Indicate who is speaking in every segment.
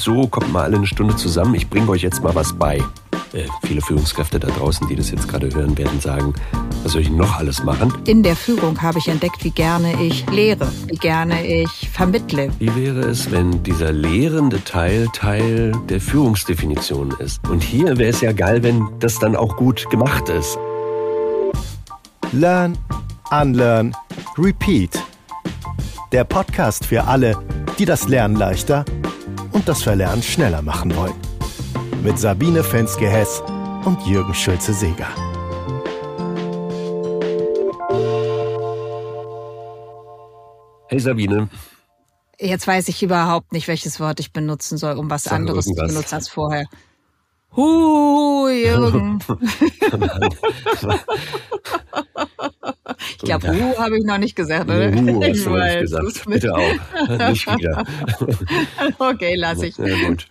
Speaker 1: so, kommt mal alle eine Stunde zusammen, ich bringe euch jetzt mal was bei. Viele Führungskräfte da draußen, die das jetzt gerade hören, werden sagen, was soll ich noch alles machen?
Speaker 2: In der Führung habe ich entdeckt, wie gerne ich lehre, wie gerne ich vermittle.
Speaker 1: Wie wäre es, wenn dieser lehrende Teil der Führungsdefinition ist? Und hier wäre es ja geil, wenn das dann auch gut gemacht ist.
Speaker 3: Learn, Unlearn, Repeat. Der Podcast für alle, die das Lernen leichter und das Verlernen schneller machen wollen. Mit Sabine Fenske-Hess und Jürgen Schulze-Seeger.
Speaker 1: Hey Sabine.
Speaker 2: Jetzt weiß ich überhaupt nicht, welches Wort ich benutzen soll, um was
Speaker 1: Sag
Speaker 2: anderes
Speaker 1: irgendwas.
Speaker 2: zu benutzen als vorher. Jürgen. Ich glaube, habe ich noch nicht gesagt, oder?
Speaker 1: Hast du noch
Speaker 2: Ich
Speaker 1: nicht
Speaker 2: weiß
Speaker 1: gesagt.
Speaker 2: es nicht.
Speaker 1: Bitte auch. Nicht wieder.
Speaker 2: Okay, lass ich.
Speaker 1: Ja, gut.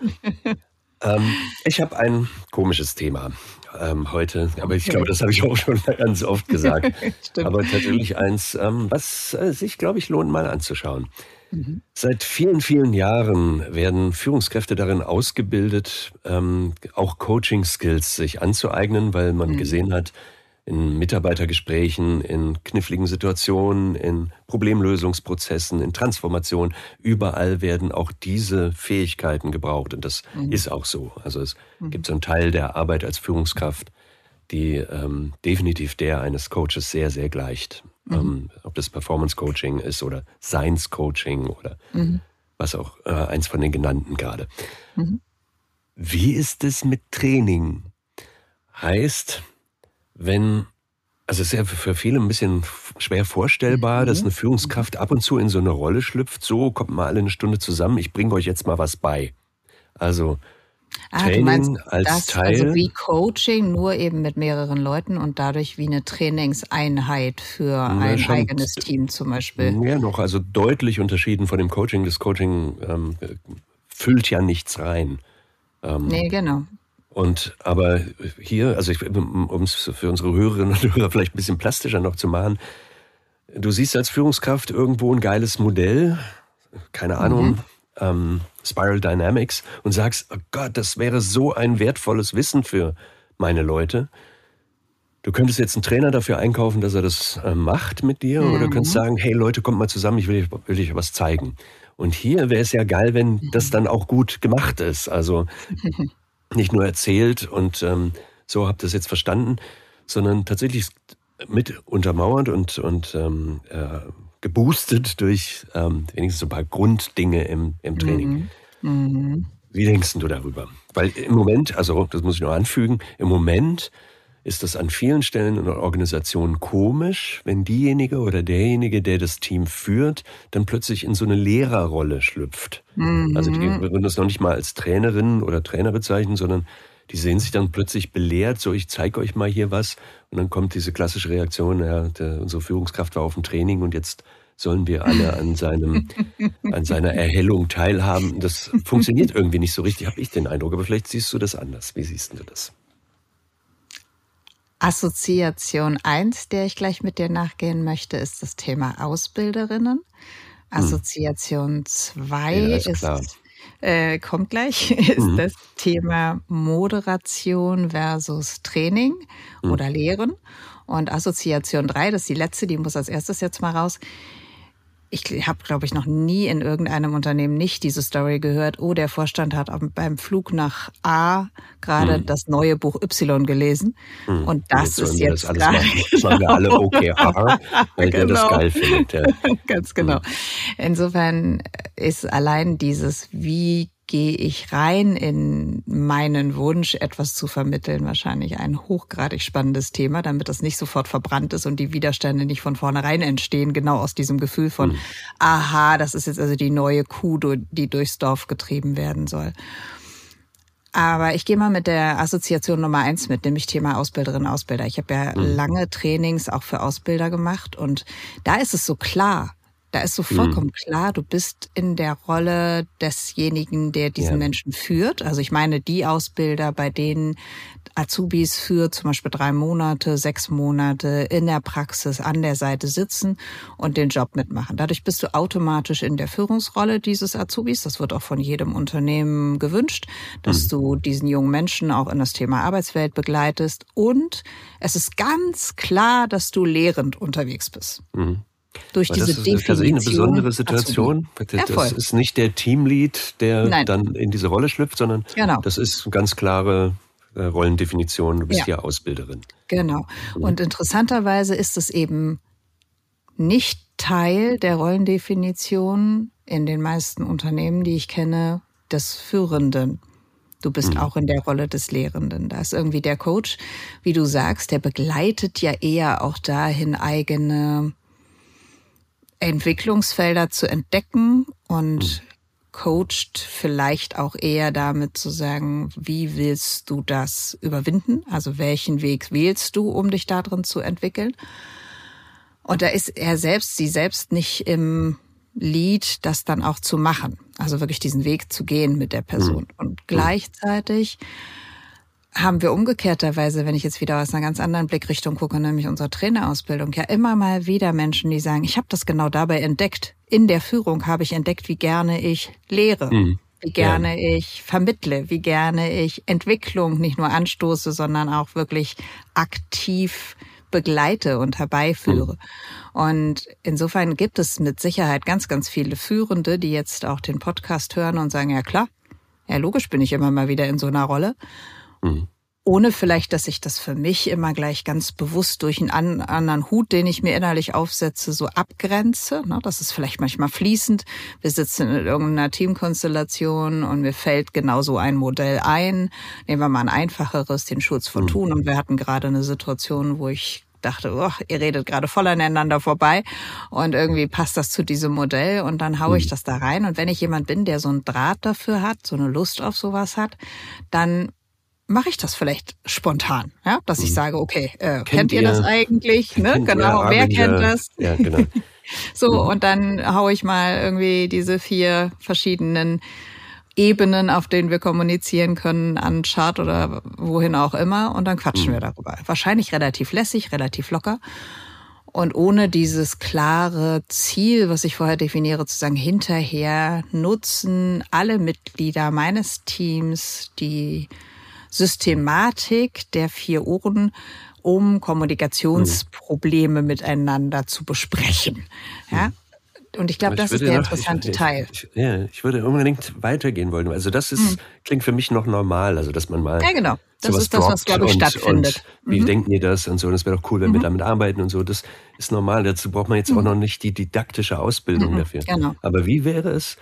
Speaker 1: Ich habe ein komisches Thema heute, aber ich glaube, das habe ich auch schon ganz oft gesagt.
Speaker 2: Stimmt.
Speaker 1: Aber tatsächlich eins, was sich, glaube ich, lohnt, mal anzuschauen. Seit vielen, vielen Jahren werden Führungskräfte darin ausgebildet, auch Coaching-Skills sich anzueignen, weil man gesehen hat, in Mitarbeitergesprächen, in kniffligen Situationen, in Problemlösungsprozessen, in Transformation, überall werden auch diese Fähigkeiten gebraucht. Und das ist auch so. Also es gibt so einen Teil der Arbeit als Führungskraft, die definitiv der eines Coaches sehr, sehr gleicht. Ob das Performance-Coaching ist oder Science-Coaching oder was auch, eins von den genannten gerade. Wie ist es mit Training? Heißt, also es ist ja für viele ein bisschen schwer vorstellbar, dass eine Führungskraft ab und zu in so eine Rolle schlüpft, so, kommt mal alle eine Stunde zusammen, ich bringe euch jetzt mal was bei. Also Training
Speaker 2: du meinst
Speaker 1: als
Speaker 2: das,
Speaker 1: Teil.
Speaker 2: also wie Coaching, nur eben mit mehreren Leuten und dadurch wie eine Trainingseinheit für ein
Speaker 1: schon.
Speaker 2: eigenes Team zum Beispiel.
Speaker 1: Mehr noch, also deutlich unterschieden von dem Coaching. Das Coaching füllt ja nichts rein.
Speaker 2: Nee, genau.
Speaker 1: Aber hier, also um es für unsere Hörerinnen und Hörer vielleicht ein bisschen plastischer noch zu machen, du siehst als Führungskraft irgendwo ein geiles Modell, keine Ahnung, Spiral Dynamics, und sagst, oh Gott, das wäre so ein wertvolles Wissen für meine Leute. Du könntest jetzt einen Trainer dafür einkaufen, dass er das macht mit dir, oder du könntest sagen, hey Leute, kommt mal zusammen, ich will euch was zeigen. Und hier wäre es ja geil, wenn das dann auch gut gemacht ist. Also nicht nur erzählt und so habt ihr es jetzt verstanden, sondern tatsächlich mit untermauert und geboostet durch wenigstens so ein paar Grunddinge im Training. Wie denkst du darüber? Weil im Moment, also das muss ich noch anfügen, im Moment ist das an vielen Stellen in der Organisation komisch, wenn diejenige oder derjenige, der das Team führt, dann plötzlich in so eine Lehrerrolle schlüpft. Also die würden das noch nicht mal als Trainerin oder Trainer bezeichnen, sondern die sehen sich dann plötzlich belehrt, so ich zeige euch mal hier was. Und dann kommt diese klassische Reaktion, unsere Führungskraft war auf dem Training und jetzt sollen wir alle an seiner Erhellung teilhaben. Das funktioniert irgendwie nicht so richtig, habe ich den Eindruck. Aber vielleicht siehst du das anders. Wie siehst du das?
Speaker 2: Assoziation 1, der ich gleich mit dir nachgehen möchte, ist das Thema Ausbilderinnen. Assoziation 2 kommt gleich, ist das Thema Moderation versus Training oder Lehren. Und Assoziation 3, das ist die letzte, die muss als erstes jetzt mal raus. Ich habe, glaube ich, noch nie in irgendeinem Unternehmen nicht diese Story gehört. Oh, der Vorstand hat beim Flug nach A gerade das neue Buch Y gelesen. Und das ist jetzt
Speaker 1: das alles machen wir alle OKR, weil der das geil findet. Ja.
Speaker 2: Ganz genau. Insofern ist allein dieses, wie gehe ich rein in meinen Wunsch, etwas zu vermitteln, wahrscheinlich ein hochgradig spannendes Thema, damit das nicht sofort verbrannt ist und die Widerstände nicht von vornherein entstehen, genau aus diesem Gefühl von, aha, das ist jetzt also die neue Kuh, die durchs Dorf getrieben werden soll. Aber ich gehe mal mit der Assoziation Nummer 1 mit, nämlich Thema Ausbilderinnen, Ausbilder. Ich habe ja lange Trainings auch für Ausbilder gemacht und da ist es so klar, Da ist so vollkommen klar, du bist in der Rolle desjenigen, der diesen Menschen führt. Also ich meine, die Ausbilder, bei denen Azubis für zum Beispiel 3 Monate, 6 Monate in der Praxis an der Seite sitzen und den Job mitmachen. Dadurch bist du automatisch in der Führungsrolle dieses Azubis. Das wird auch von jedem Unternehmen gewünscht, dass du diesen jungen Menschen auch in das Thema Arbeitswelt begleitest. Und es ist ganz klar, dass du lehrend unterwegs bist. Durch diese Definition.
Speaker 1: Das ist eine besondere Situation. Das ist nicht der Teamlead, der dann in diese Rolle schlüpft, sondern das ist eine ganz klare Rollendefinition. Du bist ja Ausbilderin.
Speaker 2: Genau. Und interessanterweise ist es eben nicht Teil der Rollendefinition in den meisten Unternehmen, die ich kenne, des Führenden. Du bist auch in der Rolle des Lehrenden. Da ist irgendwie der Coach, wie du sagst, der begleitet ja eher auch dahin, eigene Entwicklungsfelder zu entdecken und coacht vielleicht auch eher damit zu sagen, wie willst du das überwinden? Also welchen Weg wählst du, um dich darin zu entwickeln? Und da ist sie selbst nicht im Lied, das dann auch zu machen. Also wirklich diesen Weg zu gehen mit der Person. Und gleichzeitig haben wir umgekehrterweise, wenn ich jetzt wieder aus einer ganz anderen Blickrichtung gucke, nämlich unsere Trainerausbildung, ja immer mal wieder Menschen, die sagen, ich habe das genau dabei entdeckt. In der Führung habe ich entdeckt, wie gerne ich lehre, wie gerne ich vermittle, wie gerne ich Entwicklung nicht nur anstoße, sondern auch wirklich aktiv begleite und herbeiführe. Und insofern gibt es mit Sicherheit ganz, ganz viele Führende, die jetzt auch den Podcast hören und sagen, ja klar, ja logisch bin ich immer mal wieder in so einer Rolle. Ohne vielleicht, dass ich das für mich immer gleich ganz bewusst durch einen anderen Hut, den ich mir innerlich aufsetze, so abgrenze. Das ist vielleicht manchmal fließend. Wir sitzen in irgendeiner Teamkonstellation und mir fällt genau so ein Modell ein. Nehmen wir mal ein einfacheres, den Schulz von Thun. Und wir hatten gerade eine Situation, wo ich dachte, ihr redet gerade voll aneinander vorbei und irgendwie passt das zu diesem Modell und dann haue ich das da rein. Und wenn ich jemand bin, der so einen Draht dafür hat, so eine Lust auf sowas hat, dann mache ich das vielleicht spontan, ja, dass ich sage, okay, kennt ihr das eigentlich? Ne? Genau, wer kennt das?
Speaker 1: Ja, genau.
Speaker 2: So, und dann haue ich mal irgendwie diese 4 verschiedenen Ebenen, auf denen wir kommunizieren können, an Chart oder wohin auch immer und dann quatschen wir darüber. Wahrscheinlich relativ lässig, relativ locker. Und ohne dieses klare Ziel, was ich vorher definiere, zu sagen, hinterher nutzen alle Mitglieder meines Teams die Systematik der 4 Ohren, um Kommunikationsprobleme miteinander zu besprechen. Ja? Und ich glaube, das ist der interessante Teil.
Speaker 1: Ich würde unbedingt weitergehen wollen. Also das klingt für mich noch normal, also dass man mal
Speaker 2: das ist das, was, glaube ich, stattfindet.
Speaker 1: Und wie denken ihr das und so? Das wäre doch cool, wenn wir damit arbeiten und so. Das ist normal. Dazu braucht man jetzt auch noch nicht die didaktische Ausbildung dafür.
Speaker 2: Genau.
Speaker 1: Aber wie wäre es,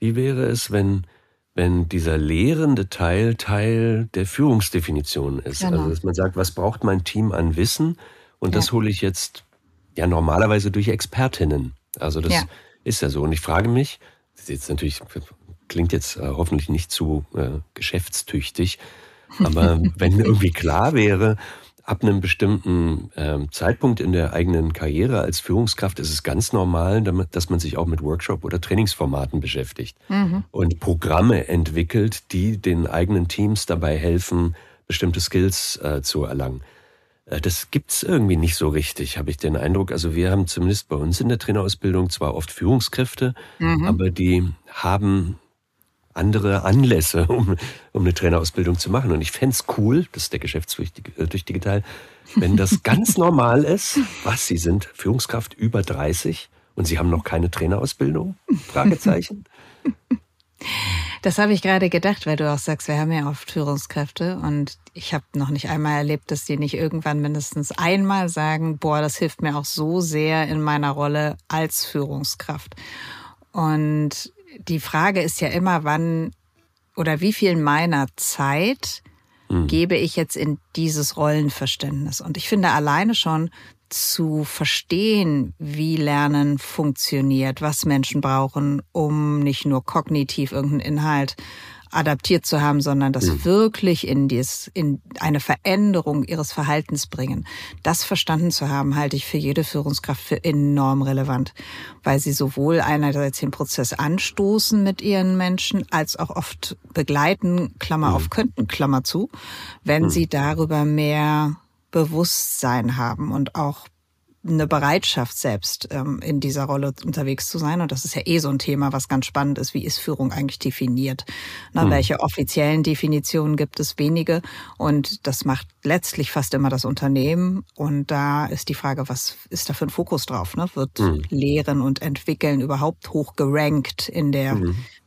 Speaker 1: wenn dieser lehrende Teil der Führungsdefinition ist.
Speaker 2: Genau.
Speaker 1: Also dass man sagt, was braucht mein Team an Wissen? Und das hole ich jetzt normalerweise durch Expertinnen. Also das ist ja so. Und ich frage mich, das ist jetzt natürlich, klingt jetzt hoffentlich nicht zu geschäftstüchtig, aber wenn irgendwie klar wäre, ab einem bestimmten Zeitpunkt in der eigenen Karriere als Führungskraft ist es ganz normal, dass man sich auch mit Workshop- oder Trainingsformaten beschäftigt und Programme entwickelt, die den eigenen Teams dabei helfen, bestimmte Skills zu erlangen. Das gibt's irgendwie nicht so richtig, habe ich den Eindruck. Also wir haben zumindest bei uns in der Trainerausbildung zwar oft Führungskräfte, aber die haben andere Anlässe, um eine Trainerausbildung zu machen. Und ich fände es cool, das ist der geschäftstüchtige Teil, wenn das ganz normal ist, was, Sie sind Führungskraft über 30 und Sie haben noch keine Trainerausbildung? Fragezeichen.
Speaker 2: Das habe ich gerade gedacht, weil du auch sagst, wir haben ja oft Führungskräfte und ich habe noch nicht einmal erlebt, dass die nicht irgendwann mindestens einmal sagen, boah, das hilft mir auch so sehr in meiner Rolle als Führungskraft. Und die Frage ist ja immer, wann oder wie viel meiner Zeit gebe ich jetzt in dieses Rollenverständnis. Und ich finde alleine schon zu verstehen, wie Lernen funktioniert, was Menschen brauchen, um nicht nur kognitiv irgendeinen Inhalt adaptiert zu haben, sondern das wirklich in eine Veränderung ihres Verhaltens bringen. Das verstanden zu haben, halte ich für jede Führungskraft für enorm relevant, weil sie sowohl einerseits den Prozess anstoßen mit ihren Menschen, als auch oft begleiten, Klammer auf könnten, Klammer zu, wenn sie darüber mehr Bewusstsein haben und auch eine Bereitschaft selbst in dieser Rolle unterwegs zu sein. Und das ist ja so ein Thema, was ganz spannend ist. Wie ist Führung eigentlich definiert? Welche offiziellen Definitionen gibt es? Wenige. Und das macht letztlich fast immer das Unternehmen. Und da ist die Frage, was ist da für ein Fokus drauf? Ne? Wird Lehren und Entwickeln überhaupt hoch gerankt in der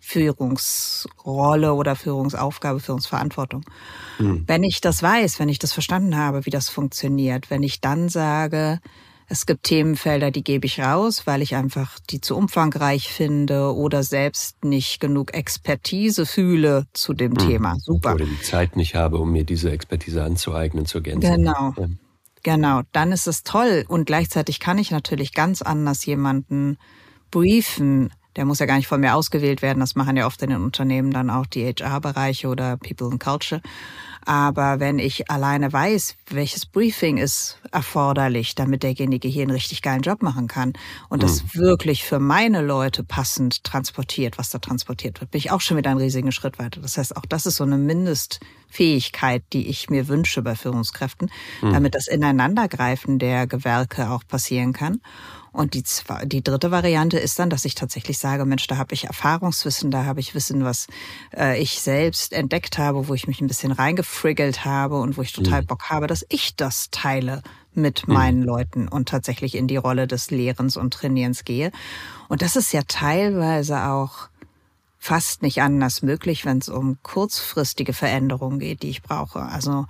Speaker 2: Führungsrolle oder Führungsaufgabe, Führungsverantwortung? Wenn ich das weiß, wenn ich das verstanden habe, wie das funktioniert, wenn ich dann sage, es gibt Themenfelder, die gebe ich raus, weil ich einfach die zu umfangreich finde oder selbst nicht genug Expertise fühle zu dem Thema. Super.
Speaker 1: Oder die Zeit nicht habe, um mir diese Expertise anzueignen, zu ergänzen.
Speaker 2: Genau. Dann ist es toll. Und gleichzeitig kann ich natürlich ganz anders jemanden briefen. Der muss ja gar nicht von mir ausgewählt werden. Das machen ja oft in den Unternehmen dann auch die HR-Bereiche oder People and Culture. Aber wenn ich alleine weiß, welches Briefing ist erforderlich, damit derjenige hier einen richtig geilen Job machen kann und das wirklich für meine Leute passend transportiert, was da transportiert wird, bin ich auch schon wieder einen riesigen Schritt weiter. Das heißt, auch das ist so eine Mindestfähigkeit, die ich mir wünsche bei Führungskräften, damit das Ineinandergreifen der Gewerke auch passieren kann. Und die dritte Variante ist dann, dass ich tatsächlich sage, Mensch, da habe ich Erfahrungswissen, da habe ich Wissen, was ich selbst entdeckt habe, wo ich mich ein bisschen reingefriggelt habe und wo ich total Bock habe, dass ich das teile mit meinen Leuten und tatsächlich in die Rolle des Lehrens und Trainierens gehe. Und das ist ja teilweise auch fast nicht anders möglich, wenn es um kurzfristige Veränderungen geht, die ich brauche. Also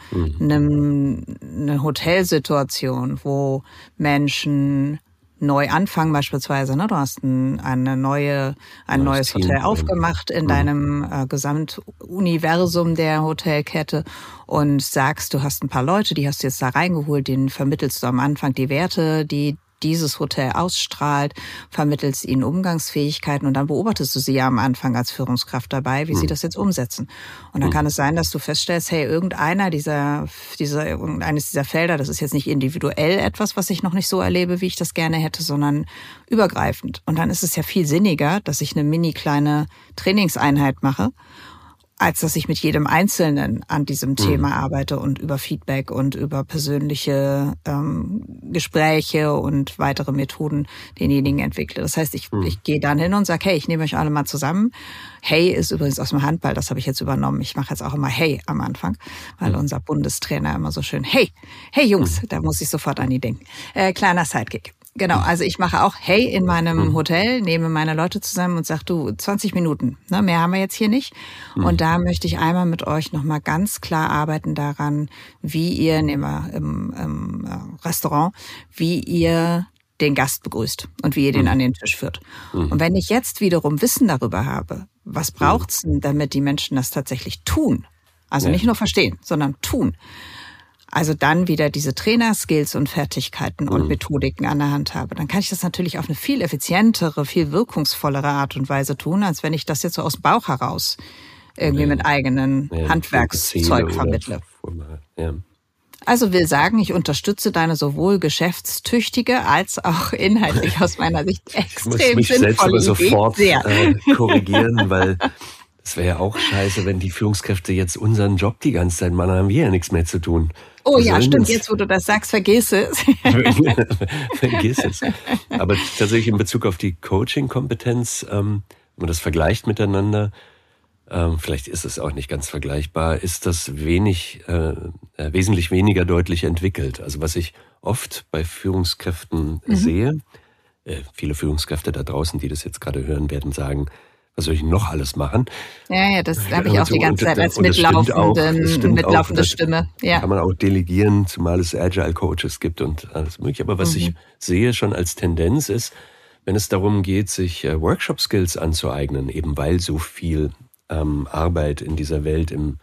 Speaker 2: eine Hotelsituation, wo Menschen neu anfangen beispielsweise, ne? Du hast ein neues Hotel aufgemacht in deinem Gesamtuniversum der Hotelkette und sagst, du hast ein paar Leute, die hast du jetzt da reingeholt, denen vermittelst du am Anfang die Werte, die dieses Hotel ausstrahlt, vermittelst ihnen Umgangsfähigkeiten und dann beobachtest du sie ja am Anfang als Führungskraft dabei, wie sie das jetzt umsetzen. Und dann kann es sein, dass du feststellst, hey, irgendeines dieser Felder, das ist jetzt nicht individuell etwas, was ich noch nicht so erlebe, wie ich das gerne hätte, sondern übergreifend. Und dann ist es ja viel sinniger, dass ich eine mini kleine Trainingseinheit mache, als dass ich mit jedem Einzelnen an diesem Thema arbeite und über Feedback und über persönliche Gespräche und weitere Methoden denjenigen entwickle. Das heißt, ich gehe dann hin und sage, hey, ich nehme euch alle mal zusammen. Hey ist übrigens aus dem Handball, das habe ich jetzt übernommen. Ich mache jetzt auch immer Hey am Anfang, weil unser Bundestrainer immer so schön, hey Jungs, da muss ich sofort an die denken. Kleiner Sidekick. Genau, also ich mache auch Hey in meinem Hotel, nehme meine Leute zusammen und sage, du, 20 Minuten, ne, mehr haben wir jetzt hier nicht. Und da möchte ich einmal mit euch nochmal ganz klar arbeiten daran, wie ihr im Restaurant, wie ihr den Gast begrüßt und wie ihr den an den Tisch führt. Und wenn ich jetzt wiederum Wissen darüber habe, was braucht's denn, damit die Menschen das tatsächlich tun, also nicht nur verstehen, sondern tun, also dann wieder diese Trainerskills und Fertigkeiten und Methodiken an der Hand habe, dann kann ich das natürlich auf eine viel effizientere, viel wirkungsvollere Art und Weise tun, als wenn ich das jetzt so aus dem Bauch heraus irgendwie mit eigenen Handwerkszeug vermittle. Also will sagen, ich unterstütze deine sowohl geschäftstüchtige als auch inhaltlich aus meiner Sicht extrem
Speaker 1: sinnvolle Idee. Ich muss mich selbst aber sofort korrigieren, weil es wäre ja auch scheiße, wenn die Führungskräfte jetzt unseren Job die ganze Zeit machen, dann haben wir ja nichts mehr zu tun.
Speaker 2: Oh ja, stimmt, jetzt wo du das sagst, vergiss es.
Speaker 1: Vergiss es. Aber tatsächlich in Bezug auf die Coaching-Kompetenz, wenn man das vergleicht miteinander, vielleicht ist es auch nicht ganz vergleichbar, ist das wesentlich weniger deutlich entwickelt. Also was ich oft bei Führungskräften sehe, viele Führungskräfte da draußen, die das jetzt gerade hören, werden sagen, was soll ich noch alles machen?
Speaker 2: Ja, das habe ich auch die ganze Zeit als mitlaufende Stimme. Ja.
Speaker 1: Kann man auch delegieren, zumal es Agile Coaches gibt und alles mögliche. Aber was ich sehe schon als Tendenz ist, wenn es darum geht, sich Workshop-Skills anzueignen, eben weil so viel Arbeit in dieser Welt im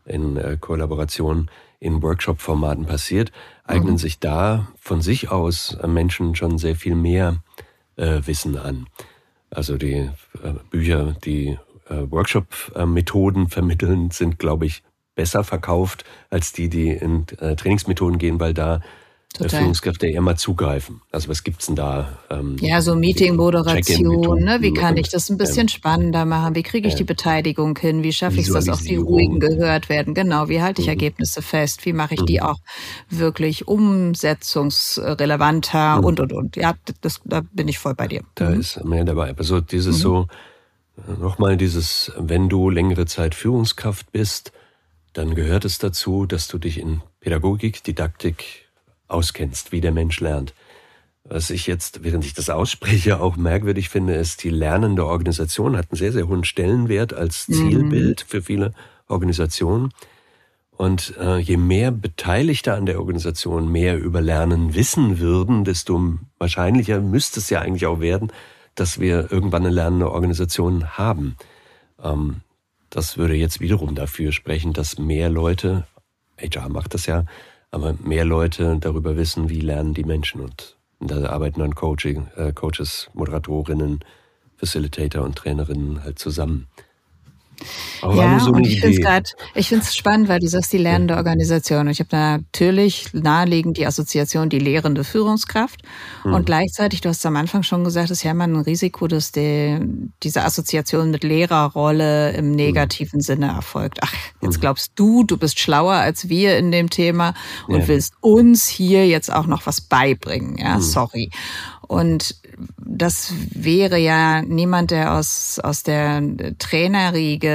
Speaker 1: in Kollaboration in Workshop-Formaten passiert, eignen sich da von sich aus Menschen schon sehr viel mehr Wissen an. Also die Bücher, die Workshop-Methoden vermitteln, sind, glaube ich, besser verkauft als die in Trainingsmethoden gehen, weil da Führungskräfte eher mal zugreifen. Also was gibt's denn da?
Speaker 2: So Meeting-Moderation, ne? Wie kann ich das ein bisschen spannender machen? Wie kriege ich die Beteiligung hin? Wie schaffe ich es, dass auch die Ruhigen gehört werden? Genau, wie halte ich Ergebnisse fest? Wie mache ich die auch wirklich umsetzungsrelevanter und. Ja, da bin ich voll bei dir.
Speaker 1: Da ist mehr dabei. Also dieses nochmal dieses, wenn du längere Zeit Führungskraft bist, dann gehört es dazu, dass du dich in Pädagogik, Didaktik auskennst, wie der Mensch lernt. Was ich jetzt, während ich das ausspreche, auch merkwürdig finde, ist, die lernende Organisation hat einen sehr, sehr hohen Stellenwert als Zielbild für viele Organisationen. Und je mehr Beteiligte an der Organisation mehr über Lernen wissen würden, desto wahrscheinlicher müsste es ja eigentlich auch werden, dass wir irgendwann eine lernende Organisation haben. Das würde jetzt wiederum dafür sprechen, dass mehr Leute, HR macht das ja, aber mehr Leute darüber wissen, wie lernen die Menschen. Und da arbeiten dann Coaches, Moderatorinnen, Facilitator und Trainerinnen halt zusammen. Aber
Speaker 2: ja, so und ich finde es spannend, weil du sagst, die lernende Organisation. Und ich habe natürlich naheliegend die Assoziation, die lehrende Führungskraft. Und gleichzeitig, du hast am Anfang schon gesagt, ist ja immer ein Risiko, dass diese Assoziation mit Lehrerrolle im negativen Sinne erfolgt. Ach, jetzt glaubst du bist schlauer als wir in dem Thema und willst uns hier jetzt auch noch was beibringen. Ja, sorry. Und das wäre ja niemand, der aus der Trainerriege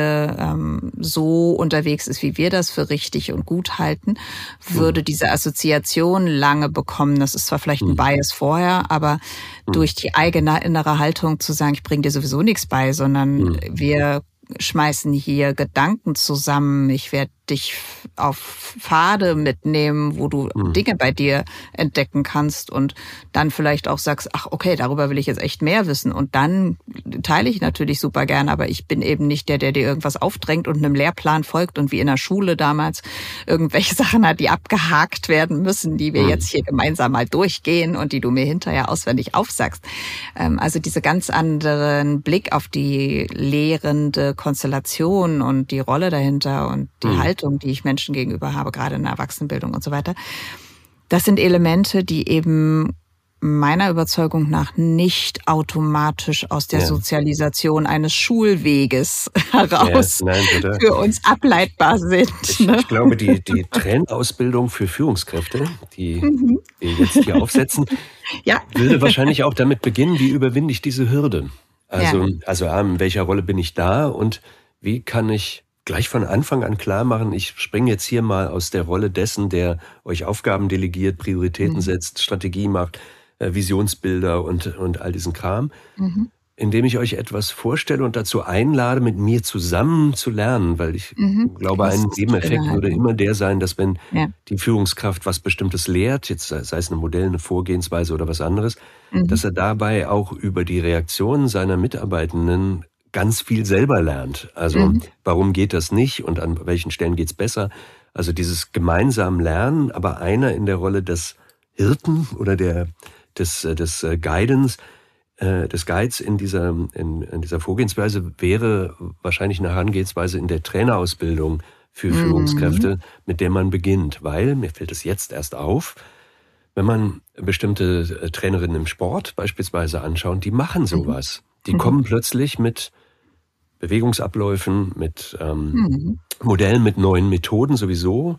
Speaker 2: so unterwegs ist, wie wir das für richtig und gut halten, würde diese Assoziation lange bekommen. Das ist zwar vielleicht ein Bias vorher, aber durch die eigene innere Haltung zu sagen, ich bringe dir sowieso nichts bei, sondern wir schmeißen hier Gedanken zusammen. Ich werde dich auf Pfade mitnehmen, wo du Dinge bei dir entdecken kannst und dann vielleicht auch sagst, ach okay, darüber will ich jetzt echt mehr wissen. Und dann teile ich natürlich super gern, aber ich bin eben nicht der dir irgendwas aufdrängt und einem Lehrplan folgt und wie in der Schule damals irgendwelche Sachen hat, die abgehakt werden müssen, die wir jetzt hier gemeinsam mal durchgehen und die du mir hinterher auswendig aufsagst. Also diese ganz anderen Blick auf die lehrende Konstellation und die Rolle dahinter und die Haltung, die ich Menschen gegenüber habe, gerade in der Erwachsenenbildung und so weiter. Das sind Elemente, die eben meiner Überzeugung nach nicht automatisch aus der Sozialisation eines Schulweges heraus für uns ableitbar sind.
Speaker 1: Ich glaube, die Trainerausbildung für Führungskräfte, die wir jetzt hier aufsetzen, würde wahrscheinlich auch damit beginnen, wie überwinde ich diese Hürde? Also in welcher Rolle bin ich da und wie kann ich gleich von Anfang an klar machen, ich springe jetzt hier mal aus der Rolle dessen, der euch Aufgaben delegiert, Prioritäten setzt, Strategie macht, Visionsbilder und all diesen Kram, indem ich euch etwas vorstelle und dazu einlade, mit mir zusammen zu lernen, weil ich glaube, ein Nebeneffekt würde immer der sein, dass wenn die Führungskraft was Bestimmtes lehrt, jetzt sei es ein Modell, eine Vorgehensweise oder was anderes, dass er dabei auch über die Reaktionen seiner Mitarbeitenden ganz viel selber lernt. Also warum geht das nicht und an welchen Stellen geht's besser? Also dieses gemeinsam Lernen, aber einer in der Rolle des Hirten oder des Guidance, des Guides in dieser Vorgehensweise wäre wahrscheinlich eine Herangehensweise in der Trainerausbildung für Führungskräfte, mit der man beginnt. Weil, mir fällt es jetzt erst auf, wenn man bestimmte Trainerinnen im Sport beispielsweise anschaut, die machen sowas. Die kommen plötzlich mit Bewegungsabläufen, mit Modellen, mit neuen Methoden sowieso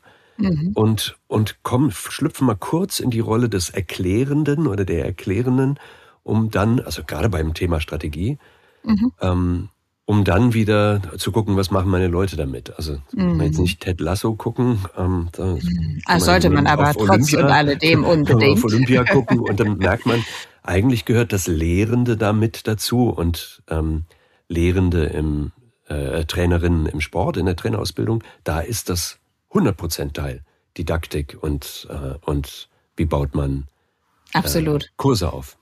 Speaker 1: und schlüpfen mal kurz in die Rolle des Erklärenden oder der Erklärenden, um dann, also gerade beim Thema Strategie, um dann wieder zu gucken, was machen meine Leute damit. Also jetzt nicht Ted Lasso gucken.
Speaker 2: Sollte man aber trotz und alledem unbedingt.
Speaker 1: Auf Olympia gucken und dann merkt man, eigentlich gehört das Lehrende da mit dazu und Lehrende Trainerinnen im Sport, in der Trainerausbildung, da ist das 100% Teil. Didaktik und wie baut man
Speaker 2: Absolut.
Speaker 1: Kurse auf.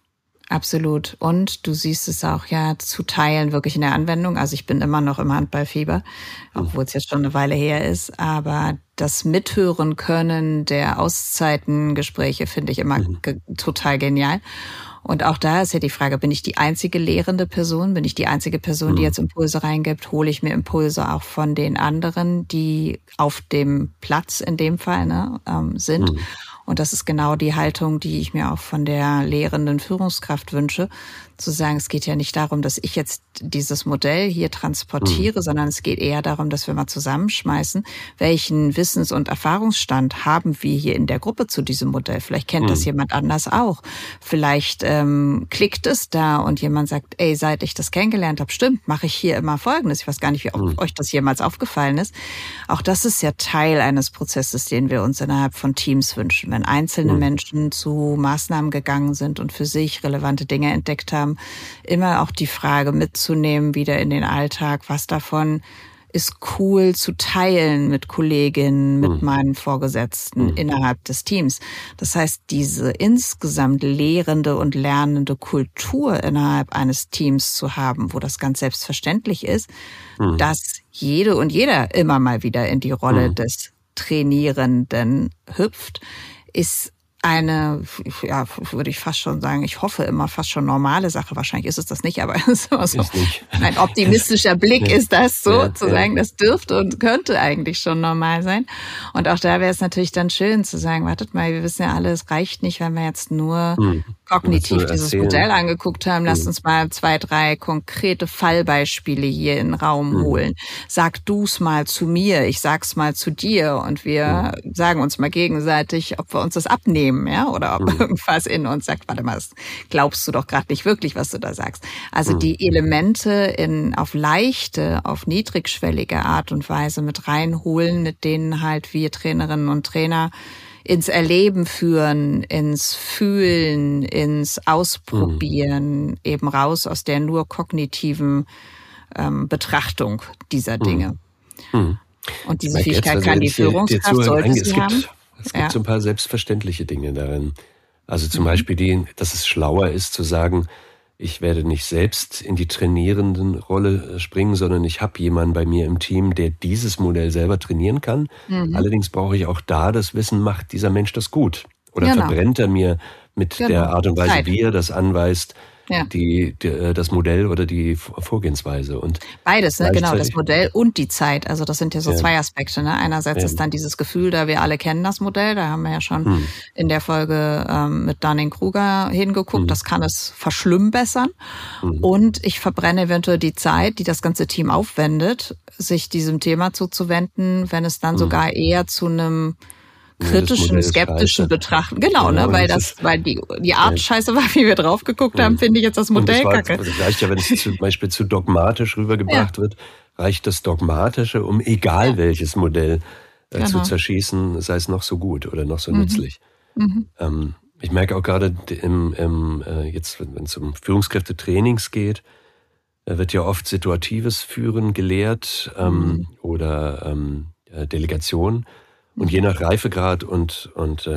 Speaker 2: Absolut. Und du siehst es auch ja zu Teilen wirklich in der Anwendung. Also ich bin immer noch im Handballfieber, obwohl es jetzt schon eine Weile her ist. Aber das Mithören können der Auszeitengespräche finde ich immer total genial. Und auch da ist ja die Frage, bin ich die einzige lehrende Person? Bin ich die einzige Person, die jetzt Impulse reingibt? Hole ich mir Impulse auch von den anderen, die auf dem Platz in dem Fall sind? Und das ist genau die Haltung, die ich mir auch von der lehrenden Führungskraft wünsche, zu sagen, es geht ja nicht darum, dass ich jetzt dieses Modell hier transportiere, sondern es geht eher darum, dass wir mal zusammenschmeißen, welchen Wissens- und Erfahrungsstand haben wir hier in der Gruppe zu diesem Modell. Vielleicht kennt das jemand anders auch. Vielleicht klickt es da und jemand sagt, ey, seit ich das kennengelernt habe, stimmt, mache ich hier immer Folgendes. Ich weiß gar nicht, wie euch das jemals aufgefallen ist. Auch das ist ja Teil eines Prozesses, den wir uns innerhalb von Teams wünschen. Wenn einzelne Menschen zu Maßnahmen gegangen sind und für sich relevante Dinge entdeckt haben, immer auch die Frage mitzunehmen wieder in den Alltag, was davon ist cool zu teilen mit Kolleginnen, mit meinen Vorgesetzten innerhalb des Teams. Das heißt, diese insgesamt lehrende und lernende Kultur innerhalb eines Teams zu haben, wo das ganz selbstverständlich ist, dass jede und jeder immer mal wieder in die Rolle des Trainierenden hüpft, ist eine, ja, würde ich fast schon sagen, ich hoffe immer fast schon normale Sache. Wahrscheinlich ist es das nicht, aber es ist immer so ein optimistischer Blick ist das so, zu sagen, das dürfte und könnte eigentlich schon normal sein. Und auch da wäre es natürlich dann schön zu sagen, wartet mal, wir wissen ja alle, es reicht nicht, wenn wir jetzt nur kognitiv dieses Modell angeguckt haben. Lasst uns mal 2, 3 konkrete Fallbeispiele hier in den Raum holen. Sag du's mal zu mir, ich sag's mal zu dir und wir sagen uns mal gegenseitig, ob wir uns das abnehmen. Ja, oder ob irgendwas in uns sagt, warte mal, das glaubst du doch gerade nicht wirklich, was du da sagst. Also die Elemente auf leichte, auf niedrigschwellige Art und Weise mit reinholen, mit denen halt wir Trainerinnen und Trainer ins Erleben führen, ins Fühlen, ins Ausprobieren, eben raus aus der nur kognitiven Betrachtung dieser Dinge. Und diese Fähigkeit kann die Führungskraft, sollte sie haben.
Speaker 1: Es gibt so ein paar selbstverständliche Dinge darin. Also zum Beispiel dass es schlauer ist zu sagen, ich werde nicht selbst in die trainierenden Rolle springen, sondern ich habe jemanden bei mir im Team, der dieses Modell selber trainieren kann. Allerdings brauche ich auch da das Wissen, macht dieser Mensch das gut? Oder verbrennt er mir mit der Art und Weise, wie er das anweist, das Modell oder die Vorgehensweise. Und
Speaker 2: beides, ne? Genau, das Modell und die Zeit. Also das sind ja so zwei Aspekte. Ne? Einerseits ist dann dieses Gefühl, da wir alle kennen das Modell, da haben wir ja schon in der Folge mit Dunning-Kruger hingeguckt, das kann es verschlimmbessern. Und ich verbrenne eventuell die Zeit, die das ganze Team aufwendet, sich diesem Thema zuzuwenden, wenn es dann sogar eher zu einem kritischen, skeptischen Betrachten. Genau, ne, weil die Art scheiße war, wie wir drauf geguckt haben, finde ich jetzt das Modell kacke.
Speaker 1: Das reicht ja, wenn es zum Beispiel zu dogmatisch rübergebracht wird, reicht das Dogmatische, um egal welches Modell zu zerschießen, sei es noch so gut oder noch so nützlich. Ich merke auch gerade jetzt, wenn es um Führungskräftetrainings geht, wird ja oft situatives Führen gelehrt oder Delegation. Und je nach Reifegrad und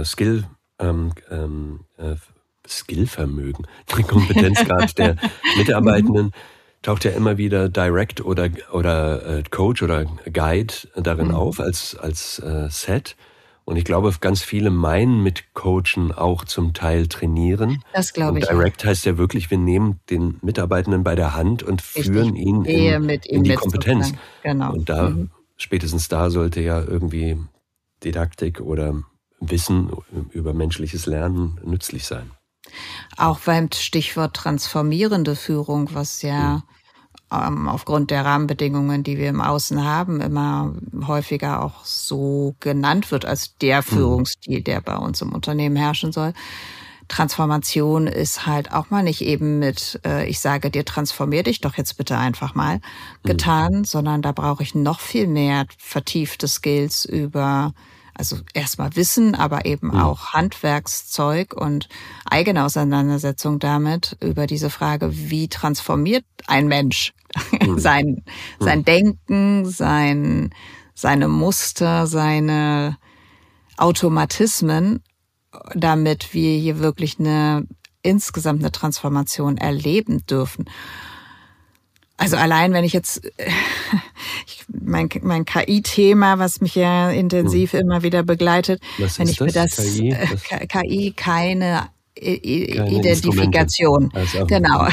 Speaker 1: Skillvermögen, Kompetenzgrad der Mitarbeitenden, taucht ja immer wieder Direct oder Coach oder Guide darin auf als Set. Und ich glaube, ganz viele meinen mit Coachen auch zum Teil trainieren.
Speaker 2: Das glaube ich.
Speaker 1: Und Direct heißt ja wirklich, wir nehmen den Mitarbeitenden bei der Hand und führen ihn in die Kompetenz.
Speaker 2: Genau.
Speaker 1: Und da spätestens da sollte ja irgendwie Didaktik oder Wissen über menschliches Lernen nützlich sein.
Speaker 2: Auch beim Stichwort transformierende Führung, was ja aufgrund der Rahmenbedingungen, die wir im Außen haben, immer häufiger auch so genannt wird als der Führungsstil, der bei uns im Unternehmen herrschen soll. Transformation ist halt auch mal nicht eben mit, ich sage dir, transformier dich doch jetzt bitte einfach mal getan, sondern da brauche ich noch viel mehr vertiefte Skills über, also erstmal Wissen, aber eben auch Handwerkszeug und eigene Auseinandersetzung damit über diese Frage, wie transformiert ein Mensch sein Denken, seine Muster, seine Automatismen, damit wir hier wirklich eine insgesamt eine Transformation erleben dürfen. Also allein, wenn ich jetzt mein KI-Thema, was mich ja intensiv immer wieder begleitet, wenn ich mir das KI keine Identifikation, genau,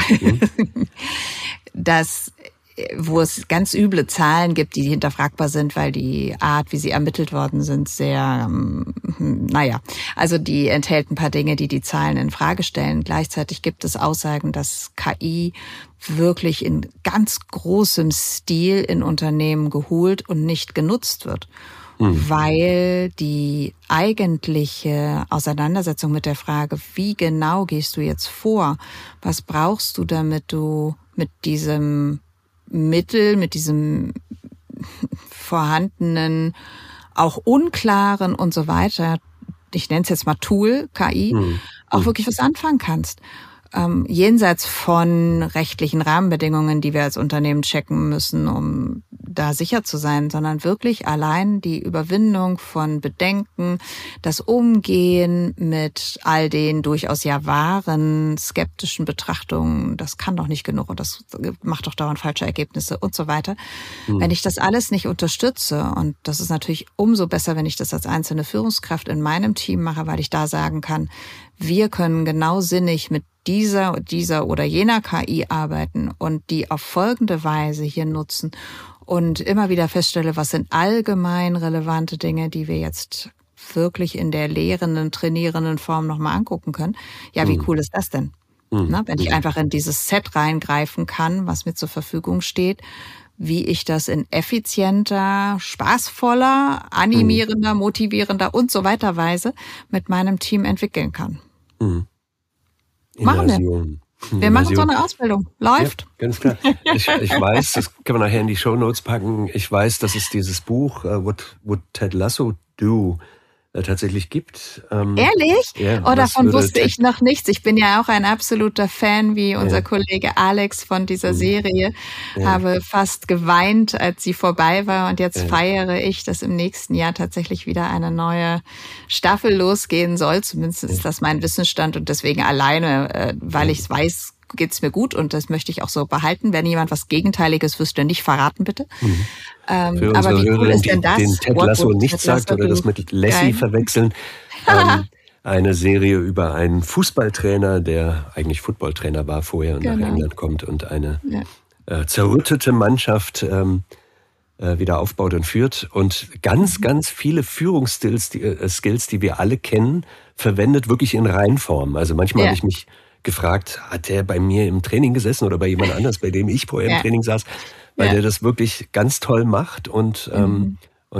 Speaker 2: das, wo es ganz üble Zahlen gibt, die hinterfragbar sind, weil die Art, wie sie ermittelt worden sind, sehr, also die enthält ein paar Dinge, die Zahlen in Frage stellen. Gleichzeitig gibt es Aussagen, dass KI wirklich in ganz großem Stil in Unternehmen geholt und nicht genutzt wird. Weil die eigentliche Auseinandersetzung mit der Frage, wie genau gehst du jetzt vor, was brauchst du, damit du mit diesem Mittel, mit diesem vorhandenen, auch unklaren und so weiter, ich nenne es jetzt mal Tool, KI, auch wirklich was anfangen kannst. Jenseits von rechtlichen Rahmenbedingungen, die wir als Unternehmen checken müssen, um da sicher zu sein, sondern wirklich allein die Überwindung von Bedenken, das Umgehen mit all den durchaus ja wahren skeptischen Betrachtungen, das kann doch nicht genug und das macht doch dauernd falsche Ergebnisse und so weiter. Wenn ich das alles nicht unterstütze, und das ist natürlich umso besser, wenn ich das als einzelne Führungskraft in meinem Team mache, weil ich da sagen kann, wir können genau sinnig mit dieser oder jener KI arbeiten und die auf folgende Weise hier nutzen und immer wieder feststelle, was sind allgemein relevante Dinge, die wir jetzt wirklich in der lehrenden, trainierenden Form nochmal angucken können. Ja, wie cool ist das denn? Na, wenn ich einfach in dieses Set reingreifen kann, was mir zur Verfügung steht, wie ich das in effizienter, spaßvoller, animierender, motivierender und so weiter Weise mit meinem Team entwickeln kann. Machen wir. Wir machen so eine Ausbildung. Läuft.
Speaker 1: Ja, ganz klar. Ich weiß, das können wir nachher in die Shownotes packen, ich weiß, dass es dieses Buch What Would Ted Lasso Do tatsächlich gibt.
Speaker 2: Ehrlich?
Speaker 1: Ja,
Speaker 2: davon wusste ich noch nichts. Ich bin ja auch ein absoluter Fan, wie unser Kollege Alex von dieser Serie. Habe fast geweint, als sie vorbei war. Und jetzt feiere ich, dass im nächsten Jahr tatsächlich wieder eine neue Staffel losgehen soll. Zumindest ist das mein Wissensstand. Und deswegen alleine, weil ich es weiß, geht's mir gut und das möchte ich auch so behalten. Wenn jemand was Gegenteiliges wüsste, nicht verraten, bitte.
Speaker 1: Für aber wie cool ist denn das? Den Ted Lasso nichts sagt oder das mit Lassie verwechseln. Eine Serie über einen Fußballtrainer, der eigentlich Footballtrainer war vorher und nach England kommt und eine zerrüttete Mannschaft wieder aufbaut und führt und ganz viele Führungsskills, die wir alle kennen, verwendet wirklich in Reinform. Also manchmal habe ich mich gefragt, hat der bei mir im Training gesessen oder bei jemand anders, bei dem ich vorher im Training saß, weil der das wirklich ganz toll macht und eine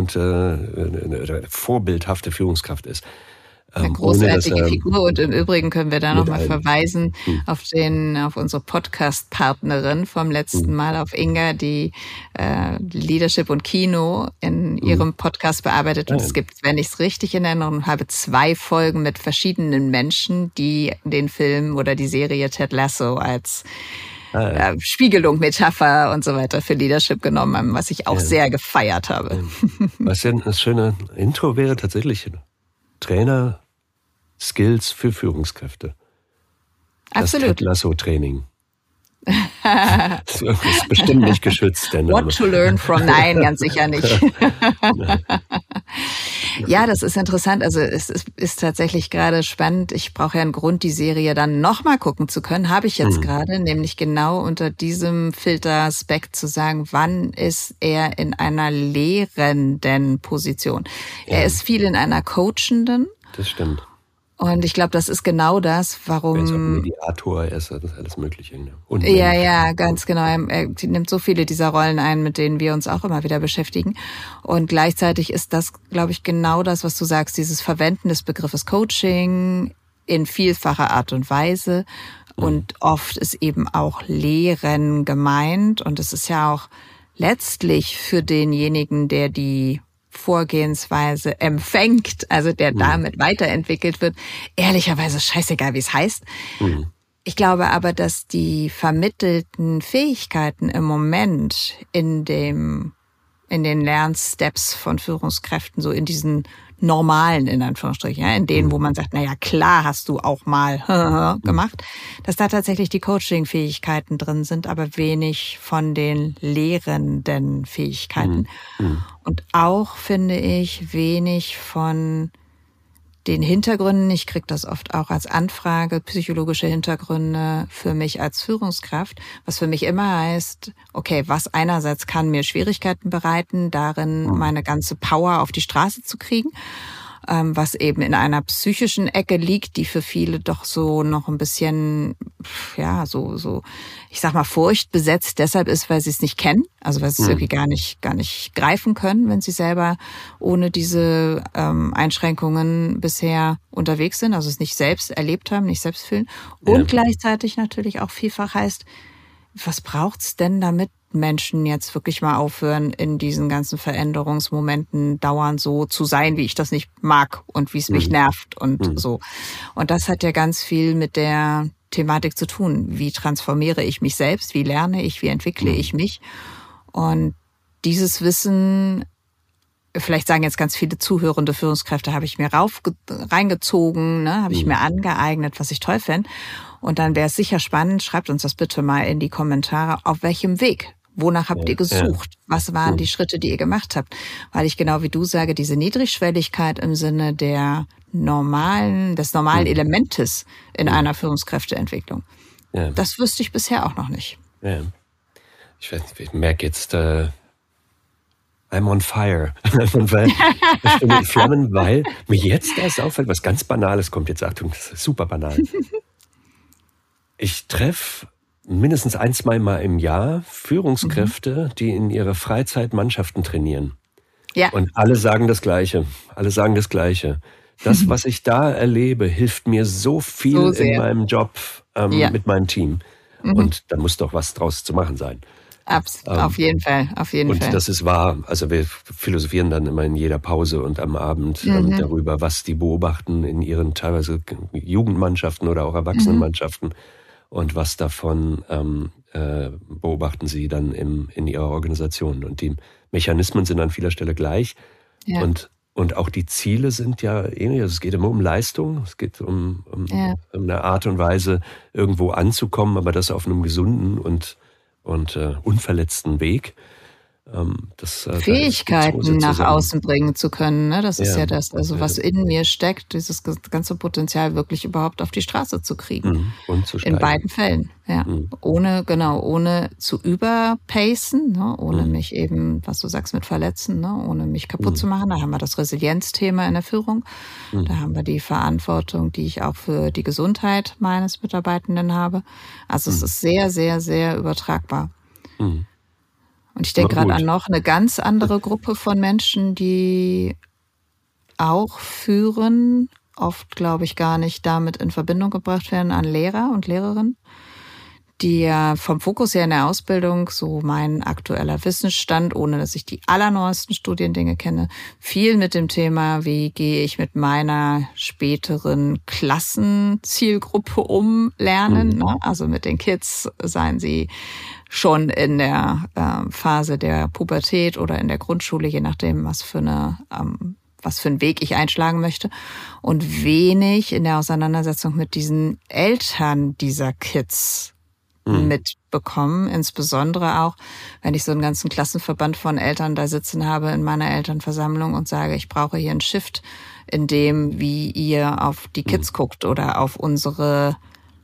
Speaker 1: vorbildhafte Führungskraft ist.
Speaker 2: Eine großartige Figur und im Übrigen können wir da nochmal verweisen auf unsere Podcast-Partnerin vom letzten Mal, auf Inga, die Leadership und Kino in ihrem Podcast bearbeitet. Und es gibt, wenn ich es richtig in Erinnerung habe, 2 Folgen mit verschiedenen Menschen, die den Film oder die Serie Ted Lasso als Spiegelung, Metapher und so weiter für Leadership genommen haben, was ich auch sehr gefeiert habe.
Speaker 1: Was ja das schöne Intro wäre, tatsächlich Trainer Skills für Führungskräfte.
Speaker 2: Absolut.
Speaker 1: Das Ted Lasso Training. Das ist bestimmt nicht geschützt, der Name.
Speaker 2: What to learn from? Nein, ganz sicher nicht. Ja, das ist interessant. Also es ist tatsächlich gerade spannend. Ich brauche ja einen Grund, die Serie dann nochmal gucken zu können. Habe ich jetzt gerade, nämlich genau unter diesem Filteraspekt zu sagen, wann ist er in einer lehrenden Position? Er ist viel in einer coachenden.
Speaker 1: Das stimmt.
Speaker 2: Und ich glaube, das ist genau das, warum...
Speaker 1: Er ist auch Mediator, er ist das alles Mögliche. Ne? Und
Speaker 2: ja, ganz genau. Er nimmt so viele dieser Rollen ein, mit denen wir uns auch immer wieder beschäftigen. Und gleichzeitig ist das, glaube ich, genau das, was du sagst, dieses Verwenden des Begriffes Coaching in vielfacher Art und Weise. Und oft ist eben auch Lehren gemeint. Und es ist ja auch letztlich für denjenigen, der die Vorgehensweise empfängt, also der damit weiterentwickelt wird, ehrlicherweise scheißegal, wie es heißt. Ich glaube aber, dass die vermittelten Fähigkeiten im Moment in dem in den Lernsteps von Führungskräften, so in diesen normalen, in Anführungsstrichen, ja, in denen, wo man sagt, naja, klar hast du auch mal gemacht, dass da tatsächlich die Coaching-Fähigkeiten drin sind, aber wenig von den lehrenden Fähigkeiten. Und auch, finde ich, wenig von den Hintergründen. Ich kriege das oft auch als Anfrage, psychologische Hintergründe für mich als Führungskraft, was für mich immer heißt, okay, was einerseits kann mir Schwierigkeiten bereiten, darin meine ganze Power auf die Straße zu kriegen, was eben in einer psychischen Ecke liegt, die für viele doch so noch ein bisschen, ja, so, ich sag mal, furchtbesetzt deshalb ist, weil sie es nicht kennen, also weil sie es irgendwie gar nicht greifen können, wenn sie selber ohne diese Einschränkungen bisher unterwegs sind, also es nicht selbst erlebt haben, nicht selbst fühlen. Und gleichzeitig natürlich auch vielfach heißt, was braucht's denn, damit Menschen jetzt wirklich mal aufhören, in diesen ganzen Veränderungsmomenten dauernd so zu sein, wie ich das nicht mag und wie es mich nervt und so. Und das hat ja ganz viel mit der Thematik zu tun. Wie transformiere ich mich selbst? Wie lerne ich? Wie entwickle ich mich? Und dieses Wissen, vielleicht sagen jetzt ganz viele zuhörende Führungskräfte, habe ich mir reingezogen, ne, habe ich mir angeeignet, was ich toll fände. Und dann wäre es sicher spannend, schreibt uns das bitte mal in die Kommentare, auf welchem Weg? Wonach habt ihr gesucht? Was waren die Schritte, die ihr gemacht habt? Weil ich genau wie du sage, diese Niedrigschwelligkeit im Sinne des normalen Elementes in einer Führungskräfteentwicklung, das wüsste ich bisher auch noch nicht.
Speaker 1: Ja. Ich merke jetzt, I'm on fire. Ich bin in Flammen, weil mir jetzt erst auffällt, was ganz Banales kommt. Jetzt Achtung, das ist super banal. Ich treffe mindestens 1-2 Mal im Jahr Führungskräfte, die in ihrer Freizeit Mannschaften trainieren.
Speaker 2: Ja.
Speaker 1: Und alle sagen das Gleiche. Das, was ich da erlebe, hilft mir so viel in meinem Job mit meinem Team. Und da muss doch was draus zu machen sein.
Speaker 2: Auf jeden Fall.
Speaker 1: Und das ist wahr. Also wir philosophieren dann immer in jeder Pause und am Abend darüber, was die beobachten in ihren teilweise Jugendmannschaften oder auch Erwachsenenmannschaften. Und was davon beobachten sie dann in ihrer Organisation. Und die Mechanismen sind an vieler Stelle gleich. Ja. Und auch die Ziele sind ja ähnlich. Es geht immer um Leistung. Es geht um eine Art und Weise, irgendwo anzukommen, aber das auf einem gesunden und unverletzten Weg.
Speaker 2: Fähigkeiten nach außen bringen zu können, ne? Das ist ja das, also was in mir steckt, dieses ganze Potenzial wirklich überhaupt auf die Straße zu kriegen.
Speaker 1: Und zu steigen.
Speaker 2: In beiden Fällen, ja. Ohne zu überpacen, ne? Ohne mich eben, was du sagst, mit verletzen, ne? Ohne mich kaputt zu machen. Da haben wir das Resilienzthema in der Führung. Da haben wir die Verantwortung, die ich auch für die Gesundheit meines Mitarbeitenden habe. Also es ist sehr, sehr, sehr übertragbar. Und ich denke gerade an noch eine ganz andere Gruppe von Menschen, die auch führen, oft, glaube ich, gar nicht damit in Verbindung gebracht werden, an Lehrer und Lehrerinnen, die ja vom Fokus her in der Ausbildung, so mein aktueller Wissensstand, ohne dass ich die allerneuesten Studiendinge kenne, viel mit dem Thema, wie gehe ich mit meiner späteren Klassenzielgruppe um, lernen, ne? Also mit den Kids, seien sie schon in der Phase der Pubertät oder in der Grundschule, je nachdem, was für einen Weg ich einschlagen möchte. Und wenig in der Auseinandersetzung mit diesen Eltern dieser Kids mitbekommen. Insbesondere auch, wenn ich so einen ganzen Klassenverband von Eltern da sitzen habe in meiner Elternversammlung und sage, ich brauche hier einen Shift in dem, wie ihr auf die Kids guckt oder auf unsere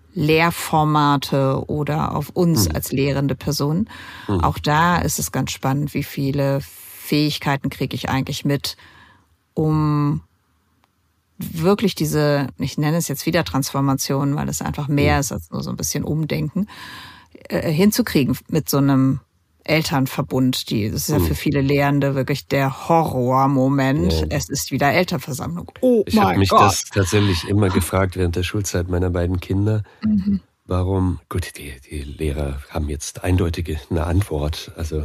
Speaker 2: Lehrformate oder auf uns als lehrende Personen. Auch da ist es ganz spannend, wie viele Fähigkeiten kriege ich eigentlich mit, um wirklich diese, ich nenne es jetzt wieder Transformation, weil es einfach mehr ist als nur so ein bisschen Umdenken, hinzukriegen mit so einem Elternverbund. Das ist ja für viele Lehrende wirklich der Horrormoment. Ja. Es ist wieder Elternversammlung.
Speaker 1: Ich habe mich das tatsächlich immer gefragt während der Schulzeit meiner beiden Kinder. Warum, gut, die Lehrer haben jetzt eindeutig eine Antwort. Also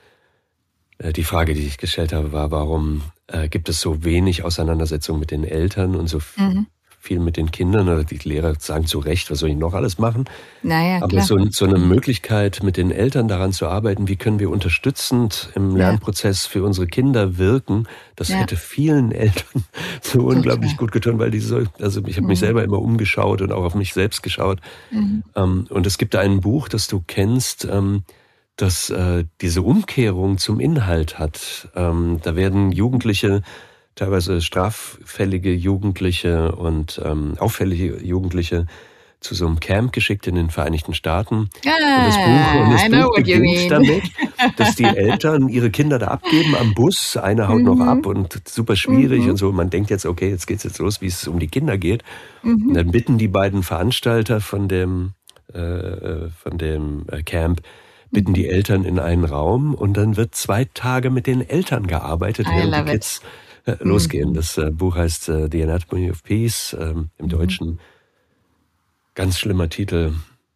Speaker 1: die Frage, die ich gestellt habe, war, warum gibt es so wenig Auseinandersetzung mit den Eltern und so viel mit den Kindern, oder die Lehrer sagen zu Recht, was soll ich noch alles machen?
Speaker 2: Naja,
Speaker 1: aber
Speaker 2: klar.
Speaker 1: so eine Möglichkeit, mit den Eltern daran zu arbeiten, wie können wir unterstützend im Lernprozess für unsere Kinder wirken, das hätte vielen Eltern so unglaublich gut getan, weil ich habe mich selber immer umgeschaut und auch auf mich selbst geschaut. Und es gibt da ein Buch, das du kennst, das diese Umkehrung zum Inhalt hat. Da werden Jugendliche, teilweise straffällige Jugendliche und auffällige Jugendliche zu so einem Camp geschickt in den Vereinigten Staaten. Und das Buch beginnt damit, dass die Eltern ihre Kinder da abgeben am Bus. Einer haut noch ab und super schwierig und so. Man denkt jetzt, okay, jetzt geht's jetzt los, wie es um die Kinder geht. Und dann bitten die beiden Veranstalter von dem Camp, bitten die Eltern in einen Raum und dann wird 2 Tage mit den Eltern gearbeitet, während die Kids losgehen. Das Buch heißt The Anatomy of Peace, im Deutschen. Ganz schlimmer Titel.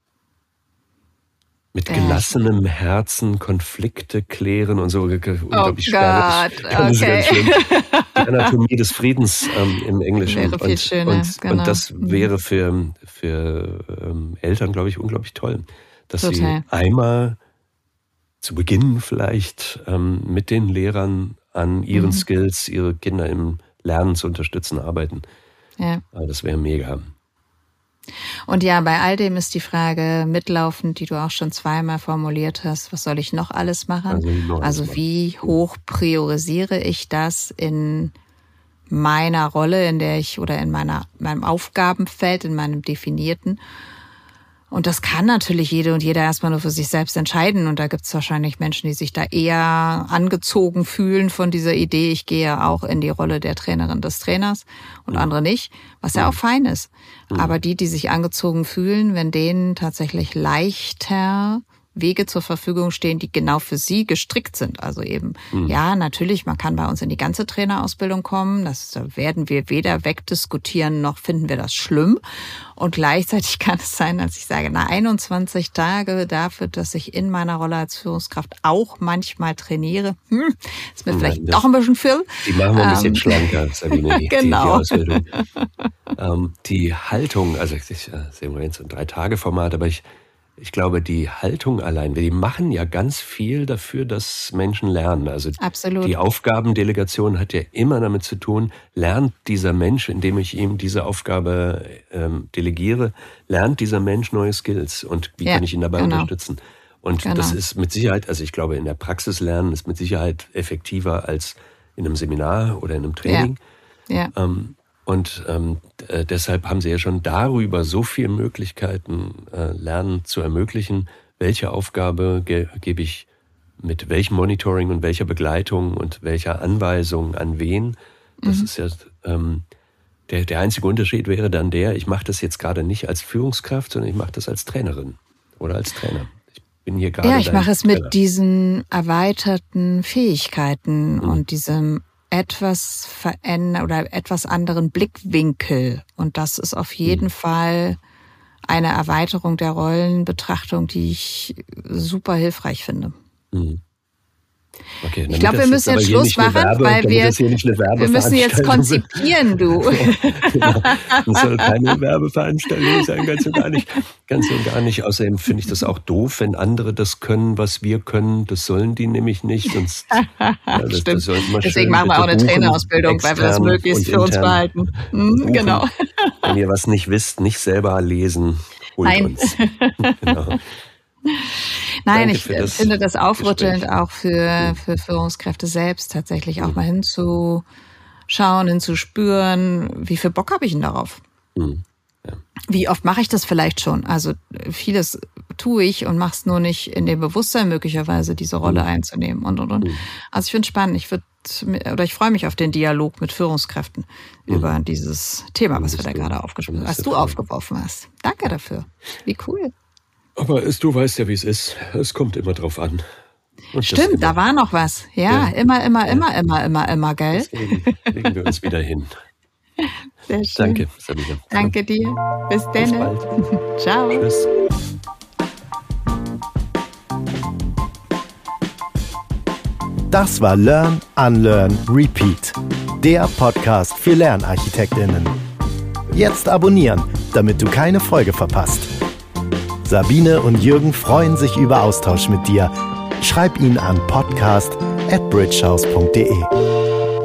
Speaker 1: Mit gelassenem Herzen Konflikte klären und so. Unglaublich schwer. Ganz schlimm. Die Anatomie des Friedens im Englischen.
Speaker 2: Wäre viel schöner,
Speaker 1: und das wäre für Eltern, glaube ich, unglaublich toll. Dass sie einmal zu Beginn vielleicht mit den Lehrern an ihren Skills, ihre Kinder im Lernen zu unterstützen, arbeiten.
Speaker 2: Ja.
Speaker 1: Das wäre mega.
Speaker 2: Und ja, bei all dem ist die Frage mitlaufend, die du auch schon 2-mal formuliert hast, was soll ich noch alles machen? Also wie hoch priorisiere ich das in meiner Rolle, in der ich, oder in meinem Aufgabenfeld, in meinem definierten? Und das kann natürlich jede und jeder erstmal nur für sich selbst entscheiden. Und da gibt es wahrscheinlich Menschen, die sich da eher angezogen fühlen von dieser Idee, ich gehe ja auch in die Rolle der Trainerin des Trainers und andere nicht, was ja auch fein ist. Aber die sich angezogen fühlen, wenn denen tatsächlich leichter Wege zur Verfügung stehen, die genau für sie gestrickt sind. Also eben, ja, natürlich, man kann bei uns in die ganze Trainerausbildung kommen. Das werden wir weder wegdiskutieren, noch finden wir das schlimm. Und gleichzeitig kann es sein, dass ich sage, 21 Tage dafür, dass ich in meiner Rolle als Führungskraft auch manchmal trainiere, ist mir vielleicht doch ein bisschen viel.
Speaker 1: Die machen wir ein bisschen schlanker, Sabine, die Ausbildung. Die Haltung, also ich sehe mal jetzt ein 3-Tage-Format, aber ich glaube, die Haltung allein, die machen ja ganz viel dafür, dass Menschen lernen. Also
Speaker 2: absolut.
Speaker 1: Die Aufgabendelegation hat ja immer damit zu tun, lernt dieser Mensch, indem ich ihm diese Aufgabe delegiere, lernt dieser Mensch neue Skills und wie kann ich ihn dabei unterstützen. Und das ist mit Sicherheit, also ich glaube, in der Praxis lernen ist mit Sicherheit effektiver als in einem Seminar oder in einem Training.
Speaker 2: Ja.
Speaker 1: Und deshalb haben sie ja schon darüber so viele Möglichkeiten, Lernen zu ermöglichen. Welche Aufgabe gebe ich mit welchem Monitoring und welcher Begleitung und welcher Anweisung an wen? Das ist ja der einzige Unterschied wäre dann ich mache das jetzt gerade nicht als Führungskraft, sondern ich mache das als Trainerin oder als Trainer. Ich bin hier gerade.
Speaker 2: Ja, ich mache es mit diesen erweiterten Fähigkeiten und diesem etwas verändern oder etwas anderen Blickwinkel. Und das ist auf jeden Fall eine Erweiterung der Rollenbetrachtung, die ich super hilfreich finde. Okay, ich glaube, wir müssen jetzt Schluss machen, weil wir müssen jetzt konzipieren, du.
Speaker 1: Genau. Das soll keine Werbeveranstaltung sein, ganz und gar nicht. Außerdem finde ich das auch doof, wenn andere das können, was wir können. Das sollen die nämlich nicht. Sonst,
Speaker 2: stimmt. Deswegen machen wir auch eine Trainerausbildung, weil wir das möglichst für uns behalten. Genau.
Speaker 1: Wenn ihr was nicht wisst, nicht selber lesen, holt uns. Genau.
Speaker 2: Nein, ich finde das aufrüttelnd auch für Führungskräfte selbst, tatsächlich auch mal hinzuschauen, hinzuspüren, wie viel Bock habe ich denn darauf? Ja. Wie oft mache ich das vielleicht schon? Also vieles tue ich und mache es nur nicht in dem Bewusstsein möglicherweise, diese Rolle einzunehmen und. Also ich finde es spannend. Ich freue mich auf den Dialog mit Führungskräften über dieses Thema, was wir da gerade aufgeworfen hast. Danke dafür. Wie cool.
Speaker 1: Aber du weißt ja, wie es ist. Es kommt immer drauf an.
Speaker 2: Und stimmt, da war noch was. Ja, immer, gell?
Speaker 1: Deswegen legen wir uns wieder hin.
Speaker 2: Sehr schön.
Speaker 1: Danke, Sabine.
Speaker 2: Danke dir. Bis dann.
Speaker 1: Bis bald.
Speaker 2: Ciao.
Speaker 1: Tschüss.
Speaker 3: Das war Learn, Unlearn, Repeat. Der Podcast für LernarchitektInnen. Jetzt abonnieren, damit du keine Folge verpasst. Sabine und Jürgen freuen sich über Austausch mit dir. Schreib ihn an podcast@bridgehouse.de.